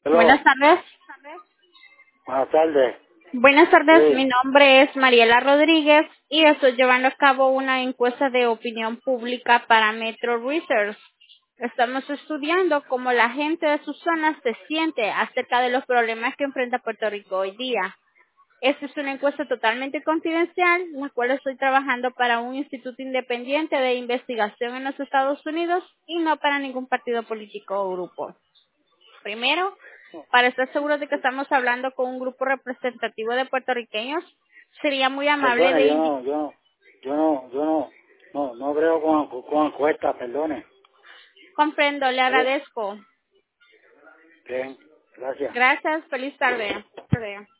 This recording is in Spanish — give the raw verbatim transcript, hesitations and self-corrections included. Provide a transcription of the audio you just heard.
Buenas Hello. tardes. Buenas tardes. Buenas tardes, mi Sí. nombre es Mariela Rodríguez y estoy llevando a cabo una encuesta de opinión pública para Metro Research. Estamos estudiando cómo la gente de su zona se siente acerca de los problemas que enfrenta Puerto Rico hoy día. Esta es una encuesta totalmente confidencial, la cual estoy trabajando para un instituto independiente de investigación en los Estados Unidos y no para ningún partido político o grupo. Primero, para estar seguros de que estamos hablando con un grupo representativo de puertorriqueños, sería muy amable Perdone, de yo indicar. no, yo no, yo no, yo no, no, no creo con, con encuestas, perdone. Comprendo, le Hello. agradezco. Bien, gracias. Gracias, feliz tarde.